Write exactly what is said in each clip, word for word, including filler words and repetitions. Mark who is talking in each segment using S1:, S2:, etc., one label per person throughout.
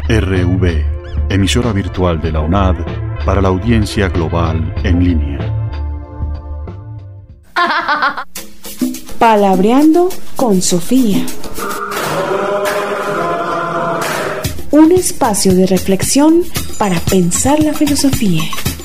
S1: R V, emisora virtual de la UNAD para la audiencia global en línea.
S2: Palabreando con Sofía. Un espacio de reflexión para pensar la filosofía.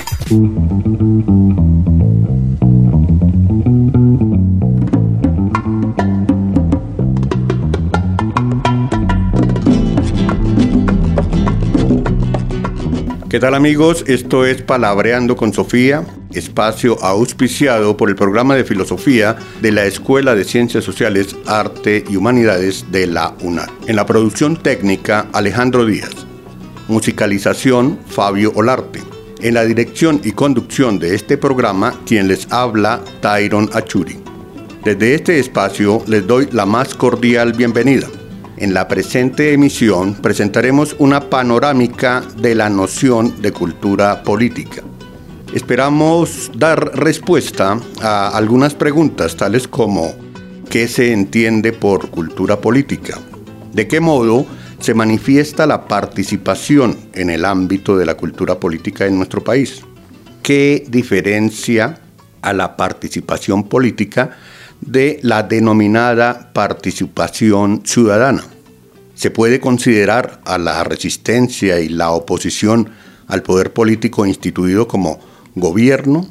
S3: ¿Qué tal, amigos? Esto es Palabreando con Sofía, espacio auspiciado por el programa de filosofía de la Escuela de Ciencias Sociales, Arte y Humanidades de la UNAD. En la producción técnica, Alejandro Díaz. Musicalización, Fabio Olarte. En la dirección y conducción de este programa, quien les habla, Tyron Achuri. Desde este espacio les doy la más cordial bienvenida. En la presente emisión presentaremos una panorámica de la noción de cultura política. Esperamos dar respuesta a algunas preguntas tales como ¿qué se entiende por cultura política? ¿De qué modo se manifiesta la participación en el ámbito de la cultura política en nuestro país? ¿Qué diferencia a la participación política de la denominada participación ciudadana? ¿Se puede considerar a la resistencia y la oposición al poder político instituido como gobierno,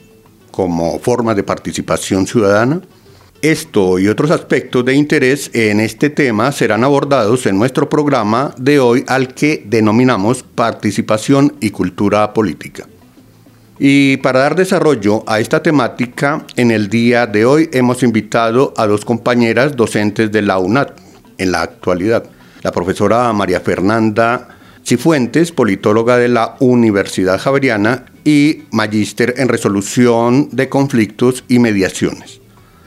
S3: como forma de participación ciudadana? Esto y otros aspectos de interés en este tema serán abordados en nuestro programa de hoy, al que denominamos Participación y Cultura Política. Y para dar desarrollo a esta temática, en el día de hoy hemos invitado a dos compañeras docentes de la UNAD en la actualidad. La profesora María Fernanda Cifuentes, politóloga de la Universidad Javeriana y magíster en resolución de conflictos y mediaciones.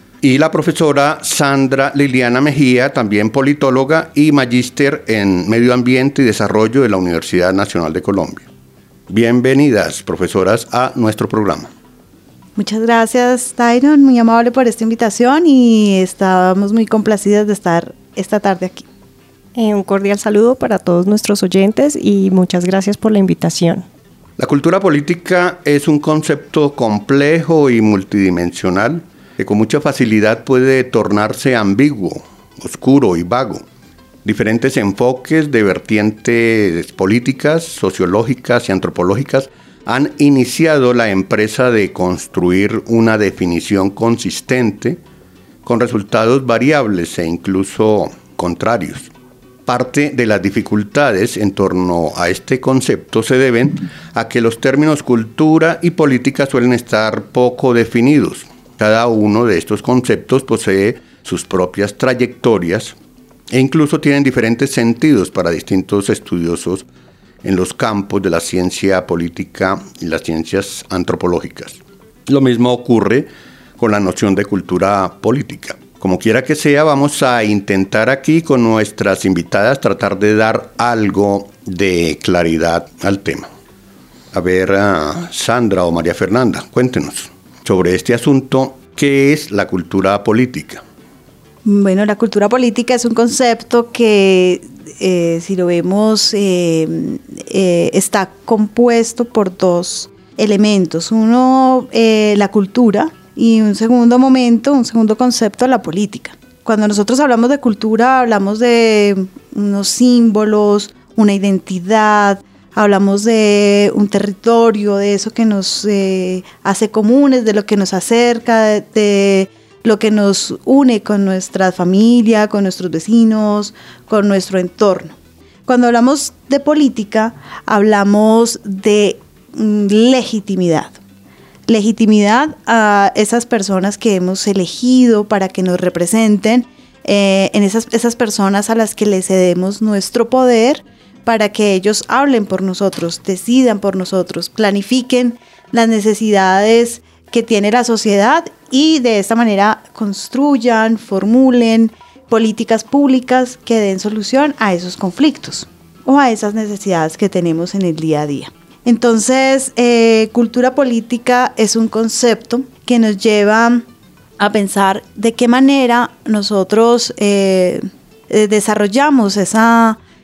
S3: Y la profesora Sandra Liliana Mejía, también politóloga y magíster en medio ambiente y desarrollo de la Universidad Nacional de Colombia. Bienvenidas, profesoras, a nuestro programa.
S4: Muchas gracias, Tyron, muy amable por esta invitación y estamos muy complacidas de estar esta tarde aquí.
S5: Eh, un cordial saludo para todos nuestros oyentes y muchas gracias por la invitación.
S3: La cultura política es un concepto complejo y multidimensional que con mucha facilidad puede tornarse ambiguo, oscuro y vago. Diferentes enfoques de vertientes políticas, sociológicas y antropológicas han iniciado la empresa de construir una definición consistente con resultados variables e incluso contrarios. Parte de las dificultades en torno a este concepto se deben a que los términos cultura y política suelen estar poco definidos. Cada uno de estos conceptos posee sus propias trayectorias e incluso tienen diferentes sentidos para distintos estudiosos en los campos de la ciencia política y las ciencias antropológicas. Lo mismo ocurre con la noción de cultura política. Como quiera que sea, vamos a intentar aquí con nuestras invitadas tratar de dar algo de claridad al tema. A ver, uh, Sandra o María Fernanda, cuéntenos sobre este asunto. ¿Qué es la cultura política?
S4: Bueno, la cultura política es un concepto que, eh, si lo vemos, eh, eh, está compuesto por dos elementos. Uno, eh, la cultura, y un segundo momento, un segundo concepto, la política. Cuando nosotros hablamos de cultura, hablamos de unos símbolos, una identidad, hablamos de un territorio, de eso que nos eh, hace comunes, de lo que nos acerca, de, de lo que nos une con nuestra familia, con nuestros vecinos, con nuestro entorno. Cuando hablamos de política, hablamos de mm, legitimidad. Legitimidad a esas personas que hemos elegido para que nos representen, eh, en esas, esas personas a las que le cedemos nuestro poder para que ellos hablen por nosotros, decidan por nosotros, planifiquen las necesidades que tiene la sociedad y de esta manera construyan, formulen políticas públicas que den solución a esos conflictos o a esas necesidades que tenemos en el día a día. Entonces, eh, cultura política es un concepto que nos lleva a pensar de qué manera nosotros eh, desarrollamos esa,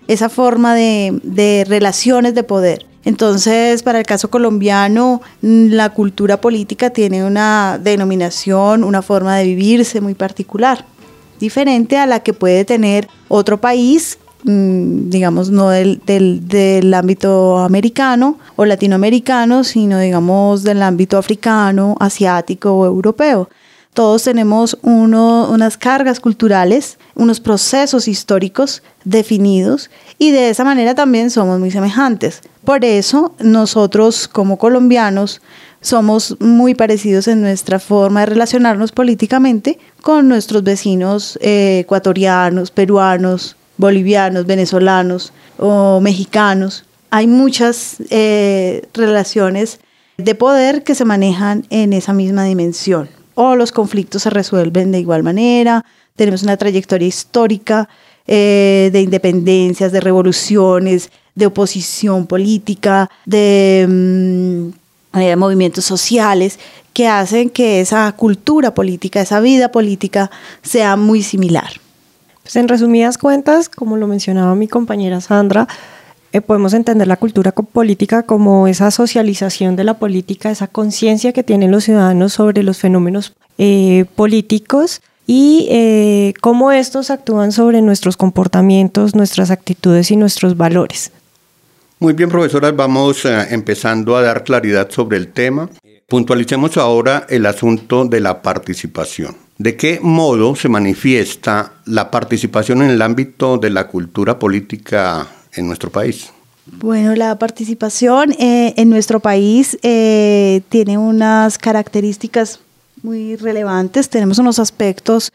S4: esa forma de, de relaciones de poder. Entonces, para el caso colombiano, la cultura política tiene una denominación, una forma de vivirse muy particular, diferente a la que puede tener otro país, digamos, no del, del, del ámbito americano o latinoamericano, sino, digamos, del ámbito africano, asiático o europeo. Todos tenemos uno, unas cargas culturales, unos procesos históricos definidos y de esa manera también somos muy semejantes. Por eso nosotros como colombianos somos muy parecidos en nuestra forma de relacionarnos políticamente con nuestros vecinos eh, ecuatorianos, peruanos, bolivianos, venezolanos o mexicanos. Hay muchas eh, relaciones de poder que se manejan en esa misma dimensión. O los conflictos se resuelven de igual manera. Tenemos una trayectoria histórica eh, de independencias, de revoluciones, de oposición política, de mmm, eh, movimientos sociales que hacen que esa cultura política, esa vida política sea muy similar.
S5: Pues en resumidas cuentas, como lo mencionaba mi compañera Sandra, eh, podemos entender la cultura política como esa socialización de la política, esa conciencia que tienen los ciudadanos sobre los fenómenos eh, políticos y eh, cómo estos actúan sobre nuestros comportamientos, nuestras actitudes y nuestros valores.
S3: Muy bien, profesoras, vamos eh, empezando a dar claridad sobre el tema. Puntualicemos ahora el asunto de la participación. ¿De qué modo se manifiesta la participación en el ámbito de la cultura política en nuestro país?
S4: Bueno, la participación eh, en nuestro país eh, tiene unas características muy relevantes. Tenemos unos aspectos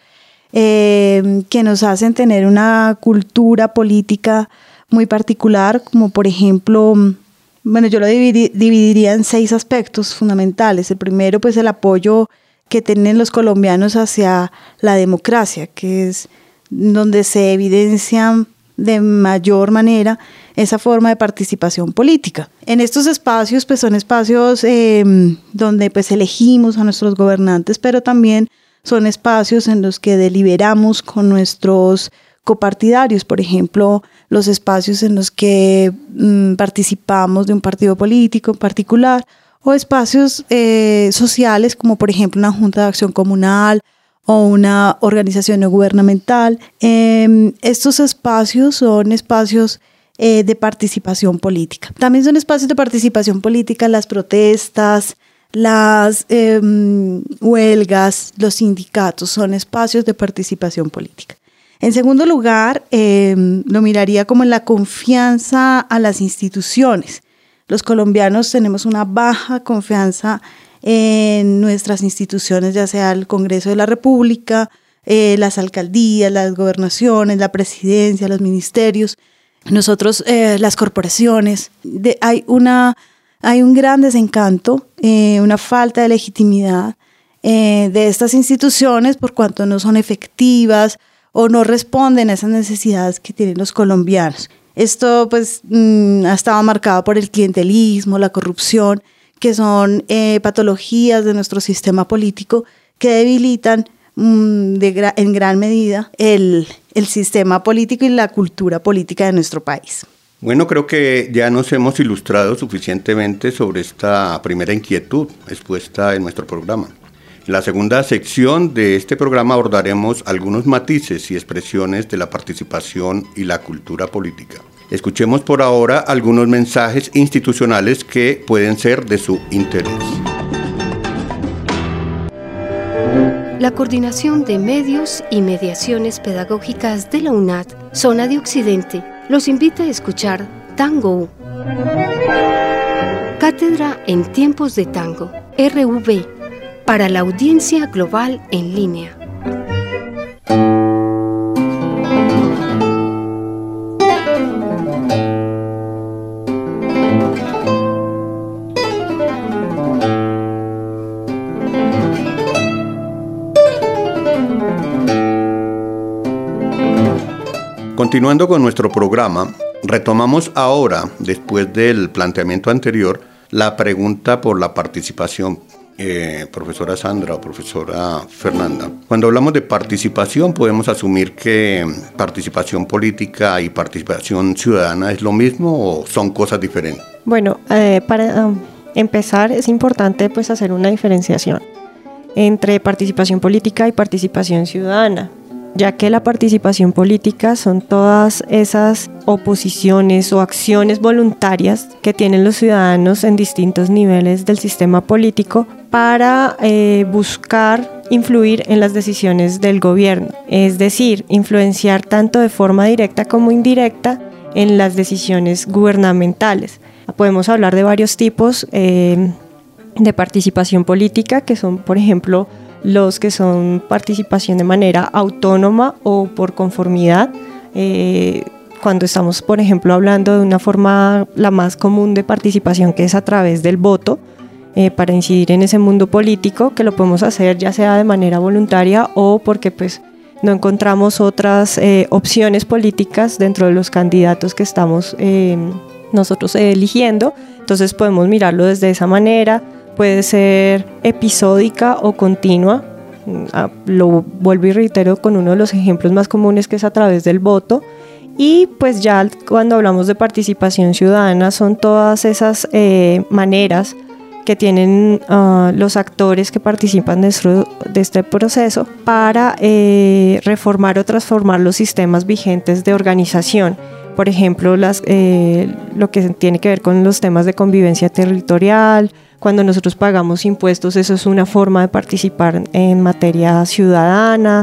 S4: eh, que nos hacen tener una cultura política muy particular, como por ejemplo, bueno, yo lo dividi- dividiría en seis aspectos fundamentales. El primero, pues el apoyo que tienen los colombianos hacia la democracia, que es donde se evidencia de mayor manera esa forma de participación política. En estos espacios, pues son espacios eh, donde pues elegimos a nuestros gobernantes, pero también son espacios en los que deliberamos con nuestros copartidarios, por ejemplo, los espacios en los que mm, participamos de un partido político en particular, o espacios eh, sociales como por ejemplo una junta de acción comunal o una organización no gubernamental. Eh, estos espacios son espacios eh, de participación política. También son espacios de participación política las protestas, las eh, huelgas, los sindicatos, son espacios de participación política. En segundo lugar, eh, lo miraría como en la confianza a las instituciones. Los colombianos tenemos una baja confianza en nuestras instituciones, ya sea el Congreso de la República, eh, las alcaldías, las gobernaciones, la presidencia, los ministerios, nosotros, eh, las corporaciones. De, hay, una, hay un gran desencanto, eh, una falta de legitimidad eh, de estas instituciones por cuanto no son efectivas o no responden a esas necesidades que tienen los colombianos. Esto pues mmm, ha estado marcado por el clientelismo, la corrupción, que son eh, patologías de nuestro sistema político que debilitan mmm, de gra- en gran medida el, el sistema político y la cultura política de nuestro país.
S3: Bueno, creo que ya nos hemos ilustrado suficientemente sobre esta primera inquietud expuesta en nuestro programa. En la segunda sección de este programa abordaremos algunos matices y expresiones de la participación y la cultura política. Escuchemos por ahora algunos mensajes institucionales que pueden ser de su interés.
S6: La Coordinación de Medios y Mediaciones Pedagógicas de la UNAD, Zona de Occidente, los invita a escuchar Tango. Cátedra en tiempos de tango, R V, para la audiencia global en línea.
S3: Continuando con nuestro programa, retomamos ahora, después del planteamiento anterior, la pregunta por la participación. eh, profesora Sandra o profesora Fernanda, cuando hablamos de participación podemos asumir que participación política y participación ciudadana es lo mismo o son cosas diferentes.
S5: Bueno, eh, para um, empezar es importante pues hacer una diferenciación entre participación política y participación ciudadana, ya que la participación política son todas esas oposiciones o acciones voluntarias que tienen los ciudadanos en distintos niveles del sistema político para eh, buscar influir en las decisiones del gobierno, es decir, influenciar tanto de forma directa como indirecta en las decisiones gubernamentales. Podemos hablar de varios tipos eh, de participación política, que son, por ejemplo, los que son participación de manera autónoma o por conformidad. Eh, cuando estamos, por ejemplo, hablando de una forma la más común de participación, que es a través del voto, eh, para incidir en ese mundo político, que lo podemos hacer ya sea de manera voluntaria o porque pues no encontramos otras eh, opciones políticas dentro de los candidatos que estamos eh, nosotros eligiendo. Entonces podemos mirarlo desde esa manera. Puede ser episódica o continua. Lo vuelvo y reitero con uno de los ejemplos más comunes, que es a través del voto. Y pues ya cuando hablamos de participación ciudadana son todas esas eh, maneras que tienen uh, los actores que participan de, este, de este proceso para eh, reformar o transformar los sistemas vigentes de organización. Por ejemplo, las, eh, lo que tiene que ver con los temas de convivencia territorial. Cuando nosotros pagamos impuestos, eso es una forma de participar en materia ciudadana,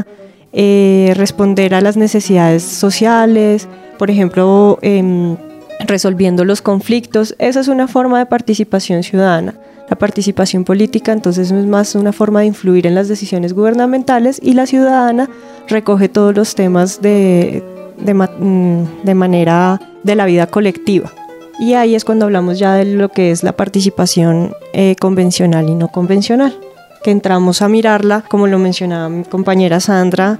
S5: eh, responder a las necesidades sociales, por ejemplo, eh, resolviendo los conflictos. Esa es una forma de participación ciudadana. La participación política, entonces, es más una forma de influir en las decisiones gubernamentales, y la ciudadana recoge todos los temas de, de, de manera de la vida colectiva. Y ahí es cuando hablamos ya de lo que es la participación eh, convencional y no convencional, que entramos a mirarla, como lo mencionaba mi compañera Sandra,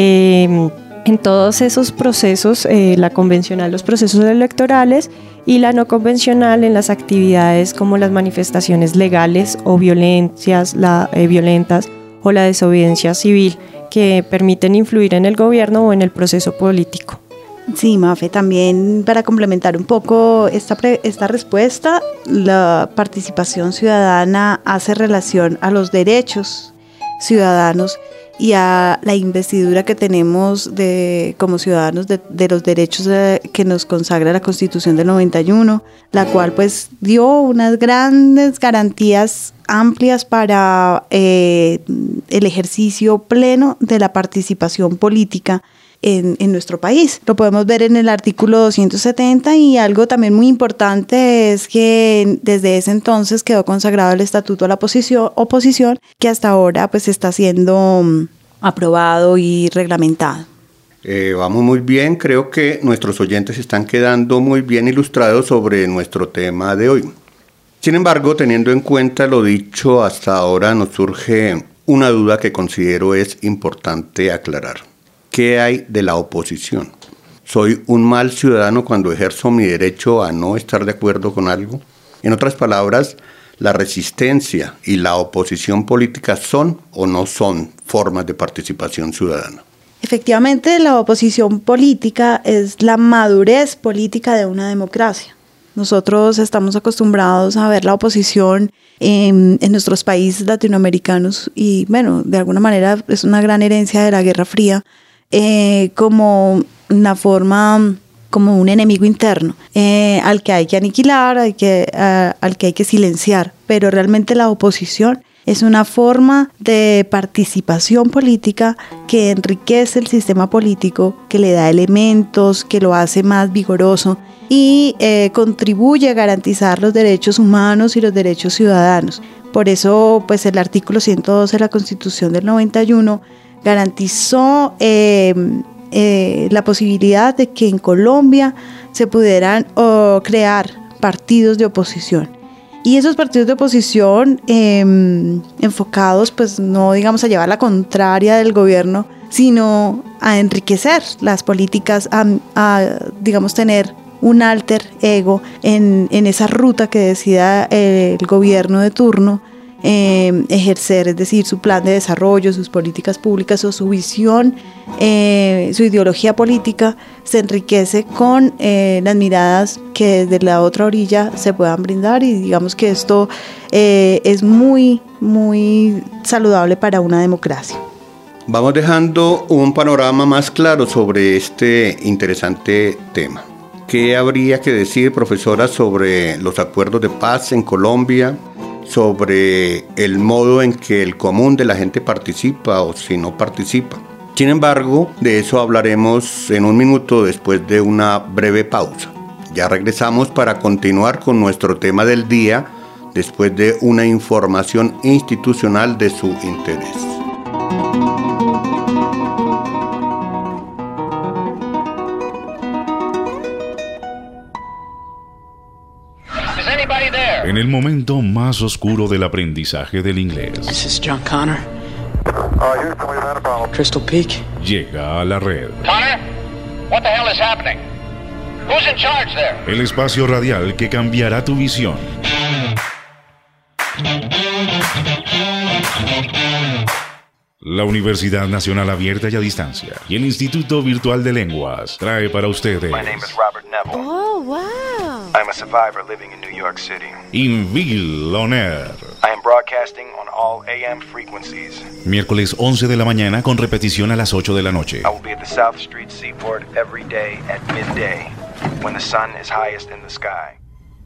S5: eh, en todos esos procesos, eh, la convencional, los procesos electorales, y la no convencional en las actividades como las manifestaciones legales o violencias, la, eh, violentas o la desobediencia civil, que permiten influir en el gobierno o en el proceso político.
S4: Sí, Mafe, también para complementar un poco esta, pre- esta respuesta, la participación ciudadana hace relación a los derechos ciudadanos y a la investidura que tenemos de, como ciudadanos de, de los derechos de, que nos consagra la Constitución del noventa y uno, la cual pues dio unas grandes garantías amplias para eh, el ejercicio pleno de la participación política En, en nuestro país. Lo podemos ver en el artículo doscientos setenta, y algo también muy importante es que desde ese entonces quedó consagrado el Estatuto a la oposición, oposición que hasta ahora pues está siendo um, aprobado y reglamentado.
S3: Eh, vamos muy bien, creo que nuestros oyentes están quedando muy bien ilustrados sobre nuestro tema de hoy. Sin embargo, teniendo en cuenta lo dicho hasta ahora, nos surge una duda que considero es importante aclarar. ¿Qué hay de la oposición? ¿Soy un mal ciudadano cuando ejerzo mi derecho a no estar de acuerdo con algo? En otras palabras, ¿la resistencia y la oposición política son o no son formas de participación ciudadana?
S4: Efectivamente, la oposición política es la madurez política de una democracia. Nosotros estamos acostumbrados a ver la oposición en, en nuestros países latinoamericanos y, bueno, de alguna manera es una gran herencia de la Guerra Fría, Eh, como una forma, como un enemigo interno, eh, al que hay que aniquilar, hay que, uh, al que hay que silenciar. Pero realmente la oposición es una forma de participación política que enriquece el sistema político, que le da elementos, que lo hace más vigoroso y eh, contribuye a garantizar los derechos humanos y los derechos ciudadanos. Por eso, pues, el artículo ciento doce de la Constitución del noventa y uno garantizó eh, eh, la posibilidad de que en Colombia se pudieran oh, crear partidos de oposición. Y esos partidos de oposición eh, enfocados, pues no digamos a llevar la contraria del gobierno, sino a enriquecer las políticas, a, a digamos tener un alter ego en, en esa ruta que decida el gobierno de turno, eh, ejercer, es decir, su plan de desarrollo, sus políticas públicas o su visión, eh, su ideología política, se enriquece con eh, las miradas que desde la otra orilla se puedan brindar, y digamos que esto eh, es muy, muy saludable para una democracia.
S3: Vamos dejando un panorama más claro sobre este interesante tema. ¿Qué habría que decir, profesora, sobre los acuerdos de paz en Colombia, sobre el modo en que el común de la gente participa o si no participa? Sin embargo, de eso hablaremos en un minuto después de una breve pausa. Ya regresamos para continuar con nuestro tema del día después de una información institucional de su interés.
S1: En el momento más oscuro del aprendizaje del inglés,
S7: This is John Connor. Uh, Houston, we've had a problem. Crystal Peak.
S1: llega a la red.
S8: Connor, what the hell is happening? Who's in charge there?
S1: El espacio radial que cambiará tu visión. La Universidad Nacional Abierta y a Distancia y el Instituto Virtual de Lenguas trae para ustedes
S9: My name is Robert Neville.
S10: Oh, wow.
S9: I'm a survivor living in New York City.
S1: Invil On Air.
S9: I am broadcasting on all A M frequencies.
S1: Miércoles once de la mañana con repetición a las ocho de la noche.
S9: I will be at the South Street Seaport every day at midday when the sun is highest in the sky.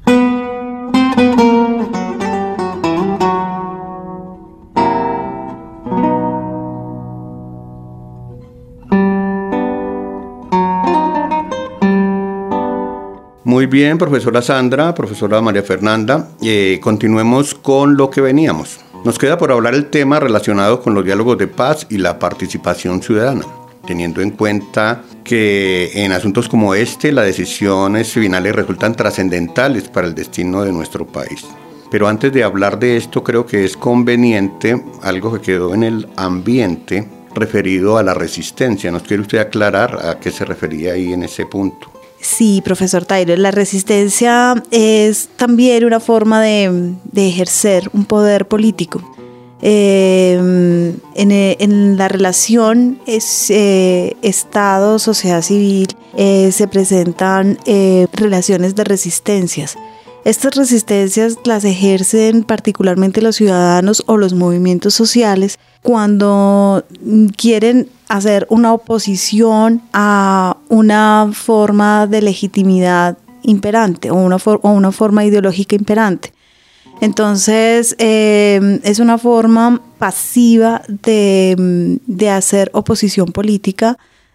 S3: Muy bien, profesora Sandra, profesora María Fernanda, eh, continuemos con lo que veníamos. Nos queda por hablar el tema relacionado con los diálogos de paz y la participación ciudadana, teniendo en cuenta que en asuntos como este las decisiones finales resultan trascendentales para el destino de nuestro país. Pero antes de hablar de esto, creo que es conveniente algo que quedó en el ambiente referido a la resistencia. ¿Nos quiere usted aclarar a qué se refería ahí en ese punto?
S4: Sí, profesor Tyler, la resistencia es también una forma de, de ejercer un poder político. Eh, en, en la relación es, eh, Estado, sociedad civil, eh, se presentan eh, relaciones de resistencias. Estas resistencias las ejercen particularmente los ciudadanos o los movimientos sociales cuando quieren hacer una oposición a una forma de legitimidad imperante o una, for- o una forma ideológica imperante. Entonces, eh, es una forma pasiva de, de hacer oposición política,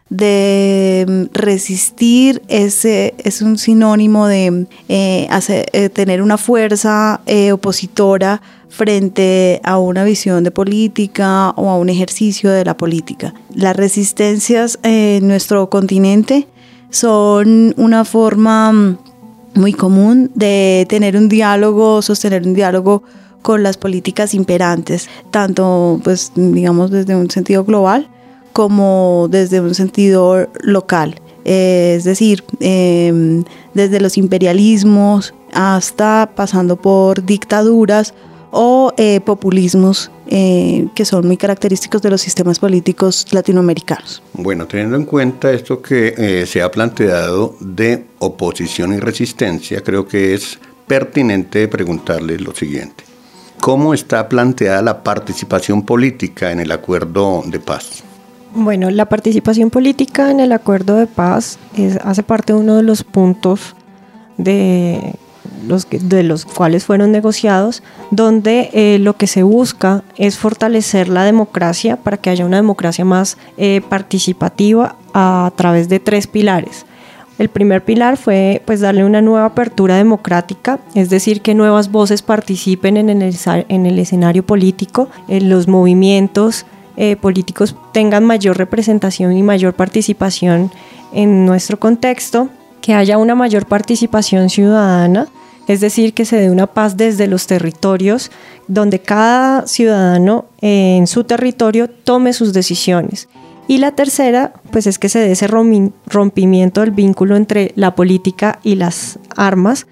S4: de resistir. Ese es un sinónimo de eh, hacer, eh, tener una fuerza eh, opositora frente a una visión de política o a un ejercicio de la política. Las resistencias en nuestro continente son una forma muy común de tener un diálogo, sostener un diálogo con las políticas imperantes, tanto pues digamos desde un sentido global como desde un sentido local. Eh, es decir, eh, desde los imperialismos hasta pasando por dictaduras o eh, populismos eh, que son muy característicos de los sistemas políticos latinoamericanos.
S3: Bueno, teniendo en cuenta esto que eh, se ha planteado de oposición y resistencia, creo que es pertinente preguntarles lo siguiente. ¿Cómo está planteada la participación política en el acuerdo de paz?
S5: Bueno, la participación política en el acuerdo de paz es, hace parte de uno de los puntos de los, que, de los cuales fueron negociados, donde eh, lo que se busca es fortalecer la democracia para que haya una democracia más eh, participativa a, a través de tres pilares. El primer pilar fue pues darle una nueva apertura democrática, es decir, que nuevas voces participen en el, en el escenario político, en los movimientos eh, políticos tengan mayor representación y mayor participación en nuestro contexto, que haya una mayor participación ciudadana, es decir, que se dé una paz desde los territorios, donde cada ciudadano eh, en su territorio tome sus decisiones. Y la tercera, pues es que se dé ese rompimiento del vínculo entre la política y las armas,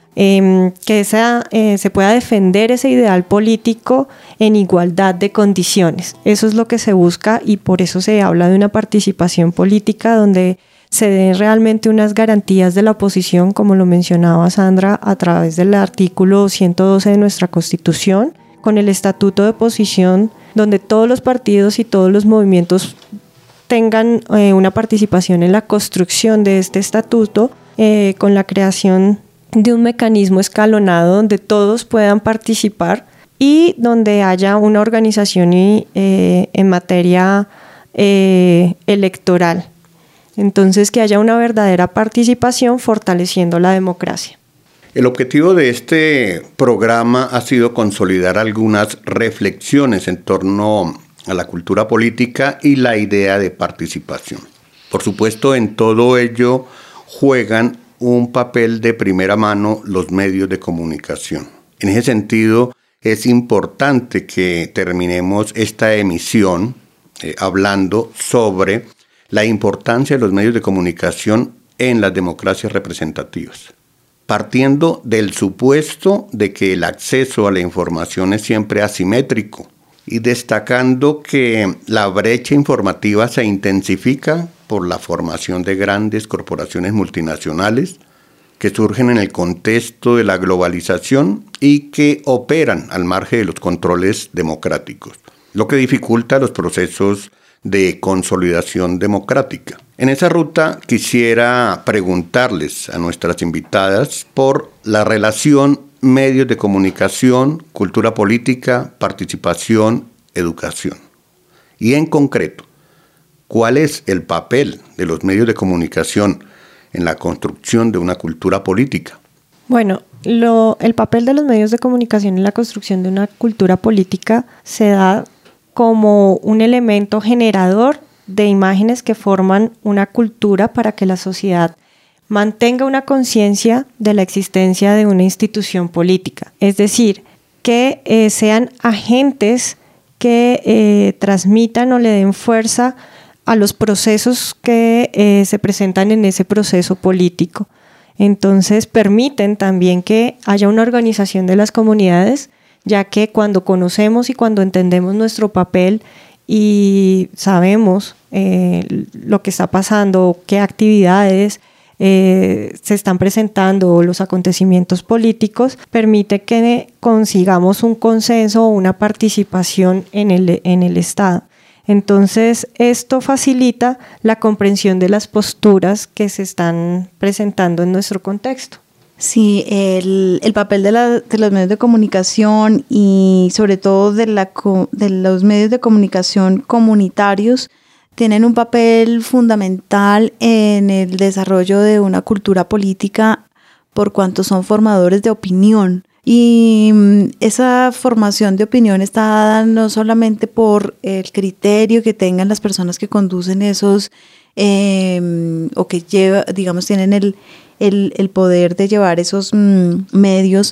S5: eh, que esa, eh, se pueda defender ese ideal político en igualdad de condiciones. Eso es lo que se busca y por eso se habla de una participación política donde se den realmente unas garantías de la oposición, como lo mencionaba Sandra, a través del artículo ciento doce de nuestra Constitución, con el estatuto de oposición, donde todos los partidos y todos los movimientos tengan eh, una participación en la construcción de este estatuto, eh, con la creación de un mecanismo escalonado donde todos puedan participar y donde haya una organización y, eh, en materia eh, electoral. Entonces, que haya una verdadera participación fortaleciendo la democracia.
S3: El objetivo de este programa ha sido consolidar algunas reflexiones en torno a la cultura política y la idea de participación. Por supuesto, en todo ello juegan un papel de primera mano los medios de comunicación. En ese sentido, es importante que terminemos esta emisión eh, hablando sobre la importancia de los medios de comunicación en las democracias representativas, partiendo del supuesto de que el acceso a la información es siempre asimétrico y destacando que la brecha informativa se intensifica por la formación de grandes corporaciones multinacionales que surgen en el contexto de la globalización y que operan al margen de los controles democráticos, lo que dificulta los procesos de consolidación democrática. En esa ruta quisiera preguntarles a nuestras invitadas por la relación medios de comunicación, cultura política, participación, educación. Y en concreto, ¿cuál es el papel de los medios de comunicación en la construcción de una cultura política?
S5: Bueno, lo, el papel de los medios de comunicación en la construcción de una cultura política se da como un elemento generador de imágenes que forman una cultura para que la sociedad mantenga una conciencia de la existencia de una institución política. Es decir, que eh, sean agentes que eh, transmitan o le den fuerza a los procesos que eh, se presentan en ese proceso político. Entonces permiten también que haya una organización de las comunidades, ya que cuando conocemos y cuando entendemos nuestro papel y sabemos eh, lo que está pasando, qué actividades eh, se están presentando, los acontecimientos políticos, permite que consigamos un consenso o una participación en el, en el Estado. Entonces, esto facilita la comprensión de las posturas que se están presentando en nuestro contexto.
S4: Sí, el, el papel de, la, de los medios de comunicación y sobre todo de, la, de los medios de comunicación comunitarios tienen un papel fundamental en el desarrollo de una cultura política por cuanto son formadores de opinión. Y esa formación de opinión está dada no solamente por el criterio que tengan las personas que conducen esos eh, o que lleva, digamos, tienen el El, el poder de llevar esos mm, medios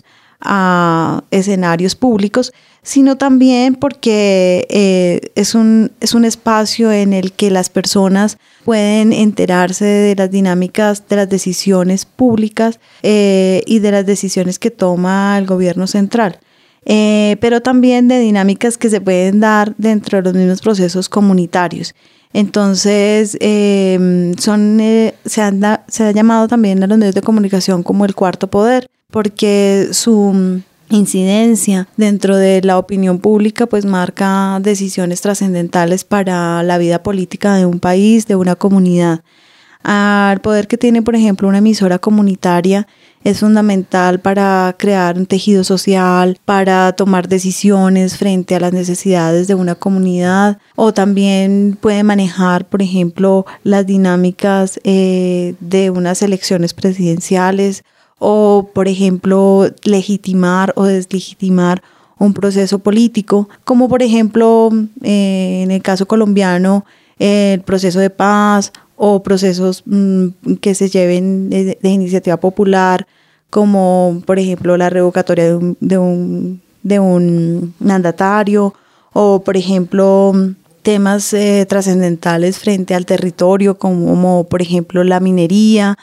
S4: a escenarios públicos, sino también porque eh, es, un, es un espacio en el que las personas pueden enterarse de las dinámicas de las decisiones públicas eh, y de las decisiones que toma el gobierno central, eh, pero también de dinámicas que se pueden dar dentro de los mismos procesos comunitarios. Entonces, eh, son, eh, se, han da, se ha llamado también a los medios de comunicación como el cuarto poder, porque su incidencia dentro de la opinión pública pues marca decisiones trascendentales para la vida política de un país, de una comunidad. Al poder que tiene, por ejemplo, una emisora comunitaria es fundamental para crear un tejido social, para tomar decisiones frente a las necesidades de una comunidad, o también puede manejar, por ejemplo, las dinámicas eh, de unas elecciones presidenciales, o, por ejemplo, legitimar o deslegitimar un proceso político, como por ejemplo, eh, en el caso colombiano, eh, el proceso de paz, o procesos mmm, que se lleven de, de iniciativa popular, como por ejemplo la revocatoria de un, de un, de un mandatario, o por ejemplo temas eh, trascendentales frente al territorio, como, como por ejemplo la minería,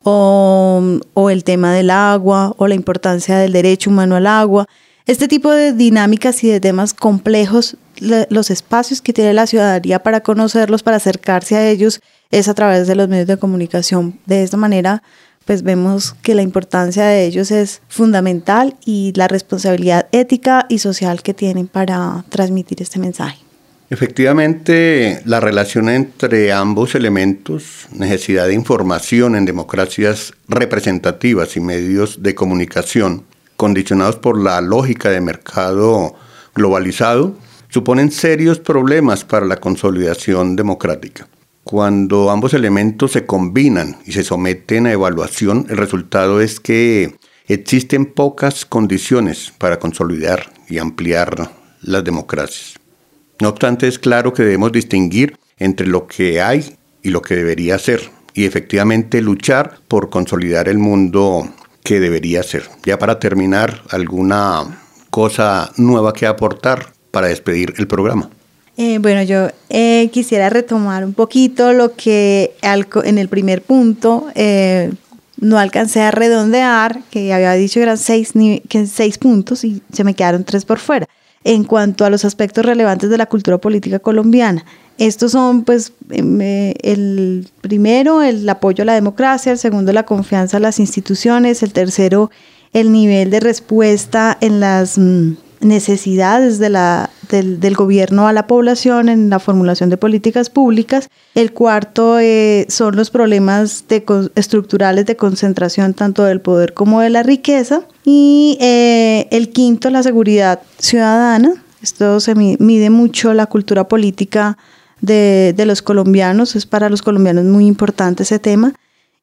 S4: o, o el tema del agua, o la importancia del derecho humano al agua. Este tipo de dinámicas y de temas complejos, le, los espacios que tiene la ciudadanía para conocerlos, para acercarse a ellos, es a través de los medios de comunicación. De esta manera, pues vemos que la importancia de ellos es fundamental y la responsabilidad ética y social que tienen para transmitir este mensaje.
S3: Efectivamente, la relación entre ambos elementos, necesidad de información en democracias representativas y medios de comunicación, condicionados por la lógica de mercado globalizado, suponen serios problemas para la consolidación democrática. Cuando ambos elementos se combinan y se someten a evaluación, el resultado es que existen pocas condiciones para consolidar y ampliar las democracias. No obstante, es claro que debemos distinguir entre lo que hay y lo que debería ser, y efectivamente luchar por consolidar el mundo que debería ser. Ya para terminar, ¿alguna cosa nueva que aportar para despedir el programa?
S4: Eh, bueno, yo eh, quisiera retomar un poquito lo que al, en el primer punto eh, no alcancé a redondear, que había dicho que eran seis, que seis puntos y se me quedaron tres por fuera. En cuanto a los aspectos relevantes de la cultura política colombiana, estos son, pues, eh, el primero, el apoyo a la democracia, el segundo, la confianza en las instituciones, el tercero, el nivel de respuesta en las mm, necesidades de la, del, del gobierno a la población, en la formulación de políticas públicas. El cuarto eh, son los problemas de, estructurales de concentración tanto del poder como de la riqueza. Y eh, el quinto, la seguridad ciudadana. Esto se mide mucho la cultura política de, de los colombianos, es para los colombianos muy importante ese tema.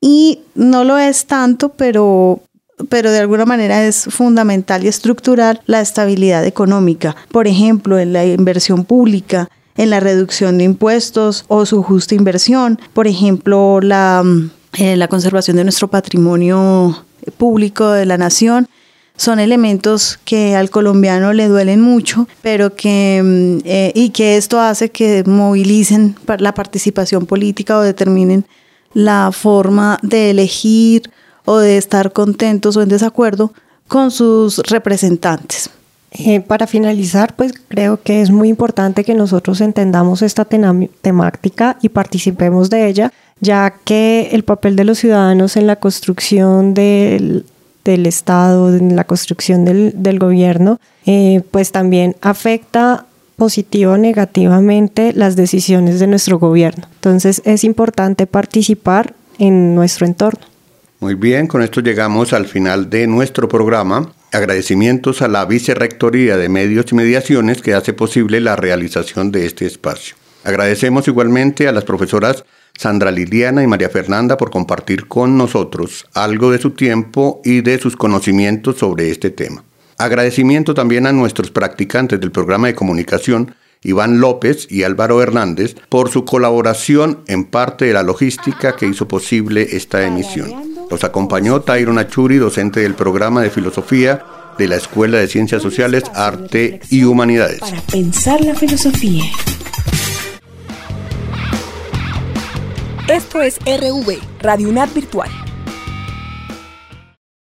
S4: Y no lo es tanto, pero... pero de alguna manera es fundamental y estructural la estabilidad económica. Por ejemplo, en la inversión pública, en la reducción de impuestos o su justa inversión. Por ejemplo, la, eh, la conservación de nuestro patrimonio público de la nación. Son elementos que al colombiano le duelen mucho, pero que, eh, y que esto hace que movilicen la participación política o determinen la forma de elegir o de estar contentos o en desacuerdo con sus representantes.
S5: Eh, para finalizar, pues creo que es muy importante que nosotros entendamos esta tenam- temática y participemos de ella, ya que el papel de los ciudadanos en la construcción del, del Estado, en la construcción del, del gobierno, eh, pues también afecta positiva o negativamente las decisiones de nuestro gobierno. Entonces es importante participar en nuestro entorno.
S3: Muy bien, con esto llegamos al final de nuestro programa. Agradecimientos a la Vicerrectoría de Medios y Mediaciones que hace posible la realización de este espacio. Agradecemos igualmente a las profesoras Sandra Liliana y María Fernanda por compartir con nosotros algo de su tiempo y de sus conocimientos sobre este tema. Agradecimiento también a nuestros practicantes del programa de comunicación, Iván López y Álvaro Hernández, por su colaboración en parte de la logística que hizo posible esta emisión. Los acompañó Tyron Achuri, docente del programa de filosofía de la Escuela de Ciencias Sociales, Arte y Humanidades.
S2: Para pensar la filosofía.
S10: Esto es R V, Radio UNAD Virtual.